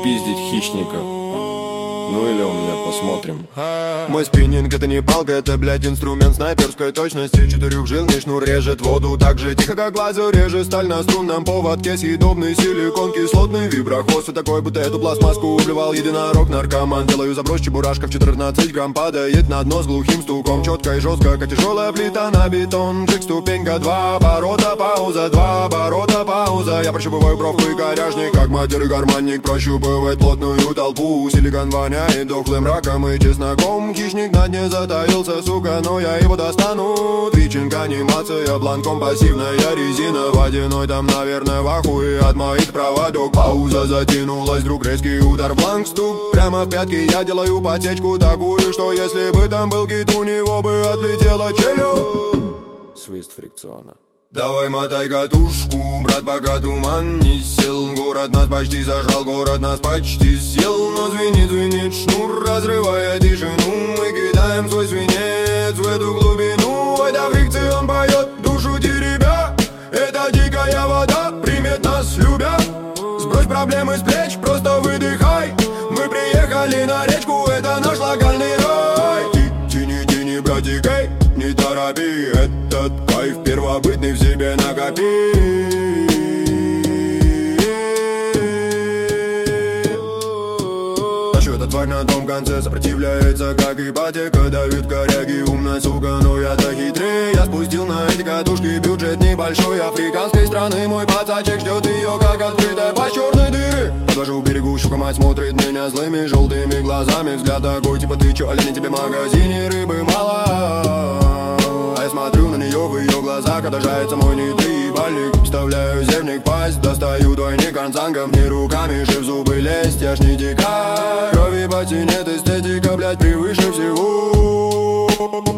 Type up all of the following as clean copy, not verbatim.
спиздить хищника. Ну или у меня, посмотрим. Мой спиннинг это не палка, это, блядь, инструмент снайперской точности. Четырехжильный шнур режет воду так же тихо, как лазер режет сталь на струнном поводке. Съедобный силикон, кислотный виброхвост. Такой, будто эту пластмасску убивал единорог наркоман. Делаю заброс, чебурашка в 14 грамм падает на дно с глухим стуком. Четко и жестко, как тяжелая плита на бетон. Шик, ступенька, 2 оборота, пауза, 2 оборота, пауза. Я прощупываю бровку и коряжник, как матер и гармонник прощупывает плотную толпу. Силикон воняет дохлым раком и чесноком. Хищник на дне затаился, сука, но я его достану. Твичинг, анимация, бланком пассивная резина. Водяной там, наверное, в ахуе от моих проводок. Пауза затянулась, вдруг резкий удар, бланк, стук прямо в пятки. Я делаю подсечку такую, что если бы там был гид, у него бы отлетела челюсть. Свист фрикциона. Давай мотай катушку, брат, пока туман не сел. Город нас почти зажал, город нас почти съел. Но звенит шнур, разрывая тишину. Мы кидаем свой свинец в эту глубину. Это фрикцион поет, душу теребя. Это дикая вода, примет нас любя. Сбрось проблемы с плеч, просто выдыхай. Мы приехали на речку, это наш локальный рай. Тяни, братик, эй, не торопи. Этот кайф первобытный в себе накопи. Эта тварь на том конце сопротивляется, как ипотека. Давит коряги, умная сука, но я-то хитрее. Я спустил на эти катушки бюджет небольшой африканской страны. Мой пацачек ждет ее, как открытая пасть черной дыры. Подвожу к берегу, щука мать смотрит меня злыми желтыми глазами. Взгляд такой, типа ты чё, олень, тебе в магазине рыбы мало. А я смотрю на нее, в ее глазах отражается мой недоебальник. Вставляю зерник в пасть, достаю двойник концангом. Не руками же в зубы лезть, я ж не дикарь. Крови почти нет, эстетика, блядь, превыше всего.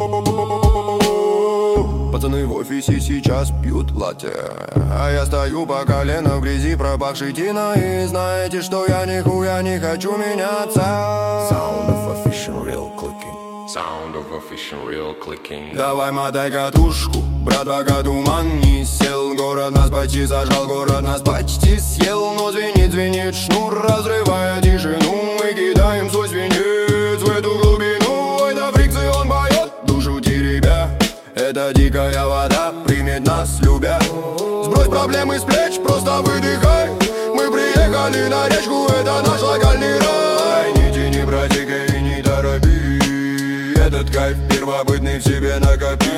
Пацаны в офисе сейчас пьют латте, а я стою по колено в грязи, пропахшей тиной. И знаете, что я нихуя не хочу меняться. Sound of official real clicking. Sound of official real clicking. Давай мотай катушку, брат, пока туман не сел. Город нас почти зажал, город нас почти съел. Но звенит шнур, разрывая тишину. Мы кидаем свой свинец в эту глубину. Это фрикцион поет, душу теребя. Это дикая вода, примет нас любя. Сбрось проблемы с плеч, просто выдыхай. Мы приехали на речку, это наш локальный рай. Не тяни, братик, и не торопи. Этот кайф первобытный в себе накопи.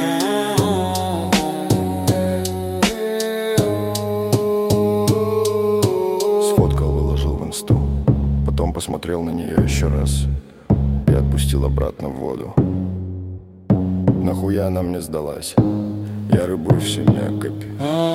Сфоткал, выложил в инсту. Потом посмотрел на нее еще раз и отпустил обратно в воду. Нахуя она мне сдалась? Я рыбу в семье копи.